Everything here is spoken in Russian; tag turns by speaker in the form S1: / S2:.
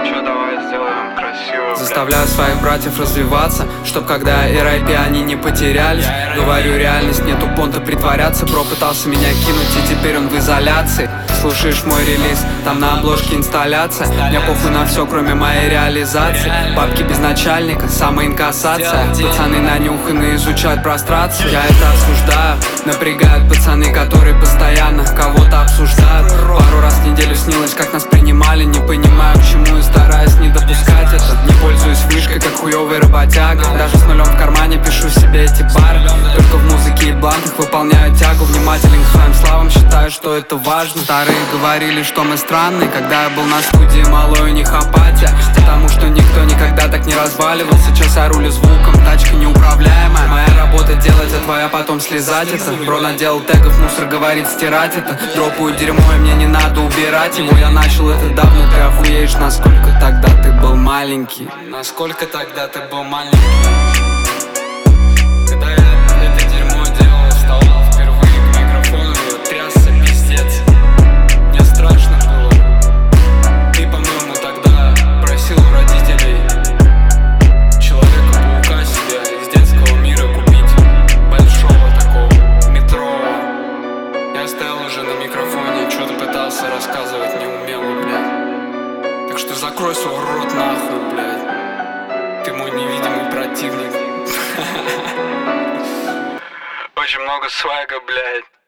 S1: чё, давай сделаем красиво.
S2: Заставляю своих братьев развиваться, чтоб когда и рэпе они не потерялись. Говорю реальность, нету понта притворяться. Бро пытался меня кинуть, и теперь он в изоляции. Слушаешь мой релиз, там на обложке инсталляция. Мне похуй на все, кроме моей реализации. Бабки без начальника, самоинкассация. Пацаны нанюханы, изучают прострацию. Я это осуждаю, напрягают пацаны, которые постоянно кого-то обсуждают. Пару раз в неделю снилось, как нас принимали. Не понимаю, к чему и стараюсь не допускать это. Не пользуюсь вышкой, как хуёвый работяга. Даже с нулем в кармане пишу себе эти пары. Только в музыке и блантах выполняю тягу. Внимателен к своим словам, считаю, что это важно. Старые говорили, что мы странные. Когда я был на студии, малой у них апатия. Потому что никто никогда так не разваливался. Сейчас я рулю звуком, тачка неуправляемая. Моя работа делать, а твоя потом слезать это. Бро наделал тегов, мусор говорит стирать это. Дропаю дерьмо, и мне не надо убирать его. Я начал это давно, ты охуеешь, насколько тогда ты был маленький. Насколько тогда ты был маленький. Когда я это дерьмо делал, вставал впервые к микрофону и трясся пиздец. Мне страшно было. Ты, по-моему, тогда просил у родителей Человека-паука себе из детского мира купить. Большого такого, метрового. Я стоял уже на микрофоне, что-то пытался рассказывать, не умел, блядь. Так что закрой свой рот нахуй, блядь. Ты мой невидимый противник.
S1: Очень много свайга, блядь.